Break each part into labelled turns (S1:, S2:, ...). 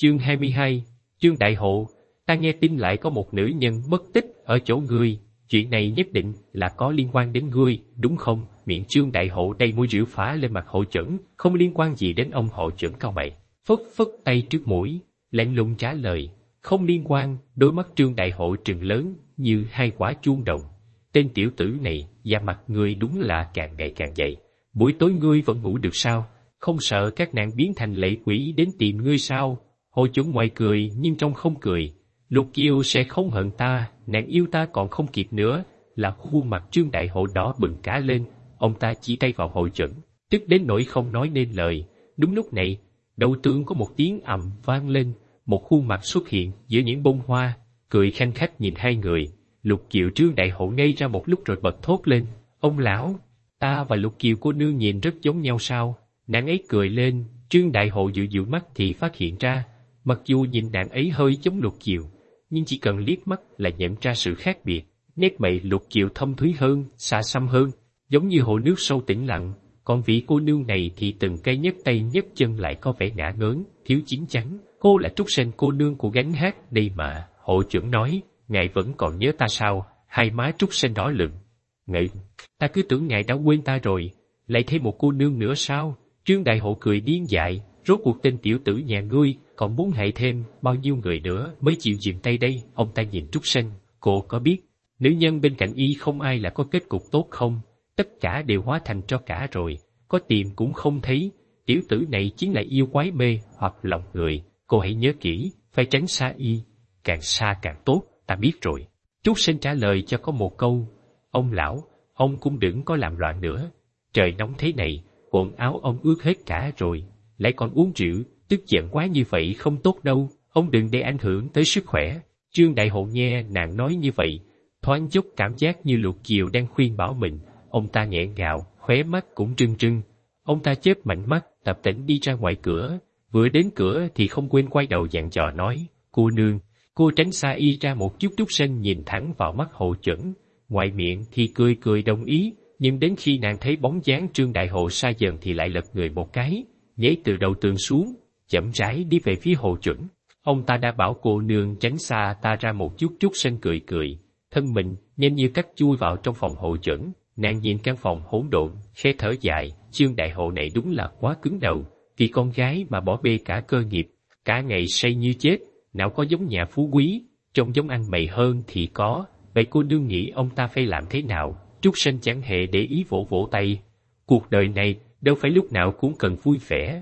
S1: Chương 22, Trương Đại Hộ, ta nghe tin lại có một nữ nhân mất tích ở chỗ ngươi, chuyện này nhất định là có liên quan đến ngươi, đúng không? Miệng Trương Đại Hộ đầy mùi rượu phả lên mặt Hộ Chuẩn, không liên quan gì đến ông Hộ Chuẩn cau mày, phất phất tay trước mũi, lạnh lùng trả lời, không liên quan. Đôi mắt Trương Đại Hộ trừng lớn như hai quả chuông đồng. Tên tiểu tử này, da mặt ngươi đúng là càng ngày càng dày. Buổi tối ngươi vẫn ngủ được sao? Không sợ các nàng biến thành lệ quỷ đến tìm ngươi sao? Hộ Chuẩn ngoài cười nhưng trong không cười. Lục Kiều sẽ không hận ta, nàng yêu ta còn không kịp nữa. Là khuôn mặt Trương Đại Hộ đỏ bừng cả lên, ông ta chỉ tay vào Hộ Chuẩn, tức đến nỗi không nói nên lời. Đúng lúc này, đầu tường có một tiếng ầm vang lên, một khuôn mặt xuất hiện giữa những bông hoa, cười khanh khách nhìn hai người. Lục Kiều Trương Đại Hộ ngây ra một lúc rồi bật thốt lên, ông lão, ta và Lục Kiều cô nương nhìn rất giống nhau sao? Nàng ấy cười lên. Trương Đại Hộ dụi dụi mắt thì phát hiện ra, mặc dù nhìn nàng ấy hơi giống Lục Kiều, nhưng chỉ cần liếc mắt là nhận ra sự khác biệt. Nét mày Lục Kiều thâm thúy hơn, xa xăm hơn, giống như hồ nước sâu tĩnh lặng, còn vị cô nương này thì từng cây nhấc tay nhấc chân lại có vẻ ngả ngớn, thiếu chín chắn. Cô là Trúc Sen cô nương của gánh hát đây mà. Hộ Chuẩn nói, ngài vẫn còn nhớ ta sao? Hai má Trúc Sen đỏ lựng. Ngậy, ta cứ tưởng ngài đã quên ta rồi, lại thêm một cô nương nữa sao? Trương Đại Hộ cười điên dại, rốt cuộc tên tiểu tử nhà ngươi còn muốn hại thêm bao nhiêu người nữa mới chịu dừng tay đây? Ông ta nhìn Trúc Sen, cô có biết nữ nhân bên cạnh y không ai là có kết cục tốt không? Tất cả đều hóa thành tro cả rồi, có tìm cũng không thấy. Tiểu tử này chính là yêu quái mê hoặc lòng người, cô hãy nhớ kỹ, phải tránh xa y, càng xa càng tốt. Ta biết rồi. Trúc Sen trả lời cho có một câu, ông lão, ông cũng đừng có làm loạn nữa. Trời nóng thế này, quần áo ông ướt hết cả rồi, lại còn uống rượu, tức giận quá như vậy không tốt đâu, ông đừng để ảnh hưởng tới sức khỏe. Trương Đại Hộ nghe nàng nói như vậy, thoáng chốc cảm giác như Lục Kiều đang khuyên bảo mình. Ông ta nghẹn ngào, khóe mắt cũng trưng trưng. Ông ta chớp mạnh mắt, tập tễnh đi ra ngoài cửa. Vừa đến cửa thì không quên quay đầu dặn dò nói, cô nương. Cô tránh xa y ra một chút. Trúc Sen nhìn thẳng vào mắt Hộ Chuẩn, ngoài miệng thì cười cười đồng ý, nhưng đến khi nàng thấy bóng dáng Trương Đại Hộ xa dần thì lại lật người một cái, nhảy từ đầu tường xuống, chậm rãi đi về phía Hộ Chuẩn. Ông ta đã bảo cô nương tránh xa ta ra một chút. Trúc Sen cười cười, thân mình nhanh như cắt chui vào trong phòng Hộ Chuẩn. Nàng nhìn căn phòng hỗn độn, khẽ thở dài, Trương Đại Hộ này đúng là quá cứng đầu, vì con gái mà bỏ bê cả cơ nghiệp, cả ngày say như chết, nào có giống nhà phú quý, trông giống ăn mày hơn thì có. Vậy cô nương nghĩ ông ta phải làm thế nào? Trúc Sen chẳng hề để ý, vỗ vỗ tay. Cuộc đời này đâu phải lúc nào cũng cần vui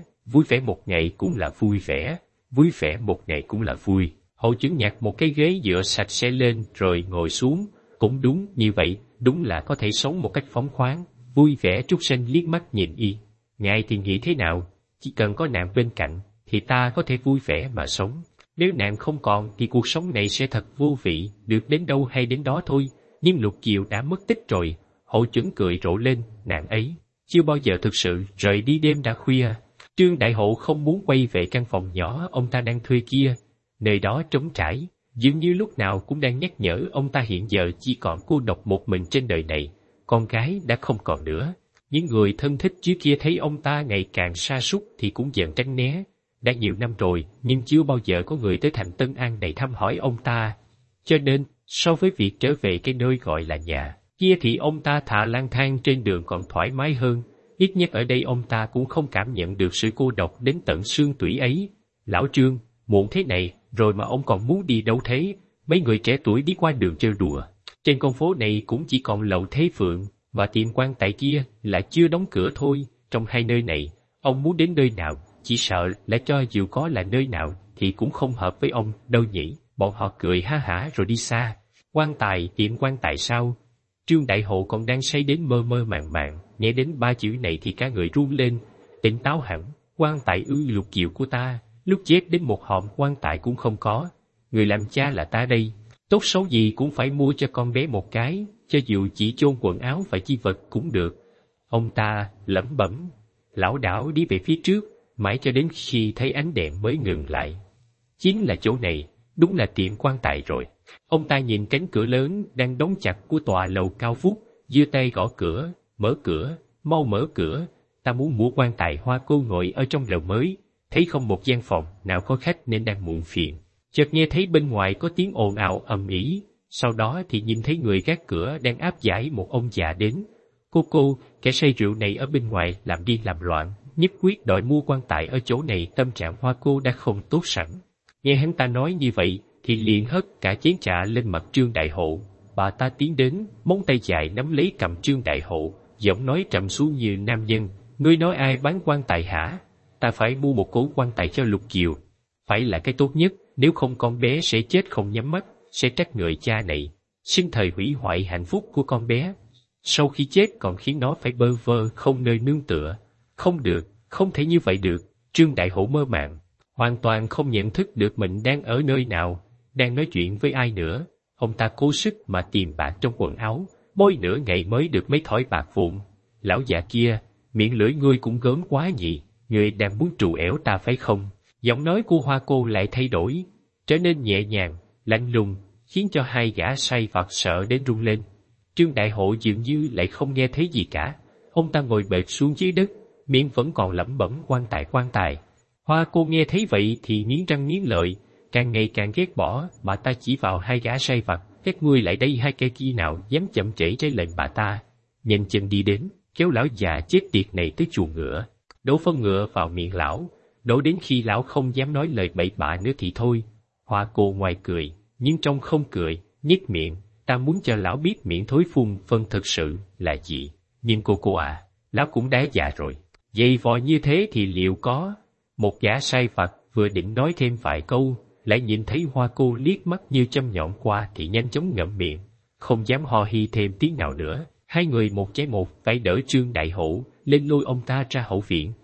S1: vẻ một ngày cũng là vui vẻ một ngày cũng là vui. Hộ Chuẩn nhặt một cái ghế dựa sạch sẽ lên rồi ngồi xuống. Cũng đúng như vậy, đúng là có thể sống một cách phóng khoáng, vui vẻ. Trúc Sen liếc mắt nhìn y. Ngài thì nghĩ thế nào? Chỉ cần có nàng bên cạnh thì ta có thể vui vẻ mà sống. Nếu nàng không còn thì cuộc sống này sẽ thật vô vị, được đến đâu hay đến đó thôi. Nhưng Lục Kiều đã mất tích rồi. Hộ Chuẩn cười rộ lên, nàng ấy chưa bao giờ thực sự rời đi đêm đã khuya. Trương Đại Hộ không muốn quay về căn phòng nhỏ ông ta đang thuê kia. Nơi đó trống trải, dường như lúc nào cũng đang nhắc nhở ông ta hiện giờ chỉ còn cô độc một mình trên đời này. Con gái đã không còn nữa. Những người thân thích trước kia thấy ông ta ngày càng sa sút thì cũng dần tránh né. Đã nhiều năm rồi, nhưng chưa bao giờ có người tới thành Tân An này thăm hỏi ông ta. Cho nên, so với việc trở về cái nơi gọi là nhà kia thì ông ta thà lang thang trên đường còn thoải mái hơn. Ít nhất ở đây ông ta cũng không cảm nhận được sự cô độc đến tận xương tủy ấy. Lão Trương, muộn thế này, rồi mà ông còn muốn đi đâu thế? Mấy người trẻ tuổi đi qua đường trêu đùa. Trên con phố này cũng chỉ còn Lậu Thế Phượng và tiệm quan tại kia là chưa đóng cửa thôi. Trong hai nơi này, ông muốn đến nơi nào, chỉ sợ là cho dù có là nơi nào thì cũng không hợp với ông đâu nhỉ. Bọn họ cười ha hả rồi đi xa. Quan tài, tiệm quan tài sao? Trương Đại Hộ còn đang say đến mơ mơ màng màng, nghe đến ba chữ này thì cả người run lên, tỉnh táo hẳn. Quan tài ư? Lục Kiều của ta, lúc chết đến một hòm quan tài cũng không có. Người làm cha là ta đây, tốt xấu gì cũng phải mua cho con bé một cái, cho dù chỉ chôn quần áo và chi vật cũng được. Ông ta lẩm bẩm, lảo đảo đi về phía trước, mãi cho đến khi thấy ánh đèn mới ngừng lại. Chính là chỗ này, đúng là tiệm quan tài rồi. Ông ta nhìn cánh cửa lớn đang đóng chặt của tòa lầu cao vút, giơ tay gõ cửa, mở cửa, mau mở cửa, ta muốn mua quan tài Hoa cô ngồi ở trong lầu mới. thấy không một gian phòng nào có khách nên đang muộn phiền. Chợt nghe thấy bên ngoài có tiếng ồn ào ầm ĩ, sau đó thì nhìn thấy người gác cửa đang áp giải một ông già đến. Cô, kẻ say rượu này ở bên ngoài làm điên làm loạn, nhất quyết đòi mua quan tài ở chỗ này. Tâm trạng Hoa Cô đã không tốt sẵn. Nghe hắn ta nói như vậy thì liền hất cả chén trà lên mặt Trương Đại Hộ. Bà ta tiến đến, móng tay dài nắm lấy cầm Trương Đại Hộ, giọng nói trầm xuống như nam nhân. Ngươi nói ai bán quan tài hả? Ta phải mua một cổ quan tài cho Lục Kiều. Phải là cái tốt nhất, nếu không con bé sẽ chết không nhắm mắt, sẽ trách người cha này, sinh thời hủy hoại hạnh phúc của con bé. Sau khi chết còn khiến nó phải bơ vơ không nơi nương tựa. Không được, không thể như vậy được. Trương Đại Hộ mơ màng, hoàn toàn không nhận thức được mình đang ở nơi nào, đang nói chuyện với ai nữa. Ông ta cố sức mà tìm bạc trong quần áo, bôi nửa ngày mới được mấy thỏi bạc vụn. Lão già kia, miệng lưỡi ngươi cũng gớm quá nhỉ, ngươi đang muốn trù ẻo ta phải không? Giọng nói của Hoa Cô lại thay đổi, trở nên nhẹ nhàng, lạnh lùng, khiến cho hai gã say vặt sợ đến run lên. Trương Đại Hộ dường như lại không nghe thấy gì cả. Ông ta ngồi bệt xuống dưới đất, miệng vẫn còn lẩm bẩm quan tài. Hoa Cô nghe thấy vậy thì nghiến răng nghiến lợi, càng ngày càng ghét bỏ. Bà ta chỉ vào hai gã say vặt, các ngươi lại đây hai kẻ kia nào dám chậm trễ trái lệnh bà ta. Nhanh chân đi đến, kéo lão già chết tiệt này tới chuồng ngựa, đổ phân ngựa vào miệng lão, đổ đến khi lão không dám nói lời bậy bạ nữa thì thôi. Hoa Cô ngoài cười, nhưng trong không cười, nhếch miệng, ta muốn cho lão biết miệng thối phun phân thực sự là gì. Nhưng cô à, lão cũng đã già rồi, dày vò như thế thì liệu có? Một gã sai vặt vừa định nói thêm vài câu, lại nhìn thấy Hoa Cô liếc mắt như châm nhọn qua thì nhanh chóng ngậm miệng, không dám ho hi thêm tiếng nào nữa. Hai người một trái một phải đỡ Trương Đại Hổ lên lôi ông ta ra hậu viện.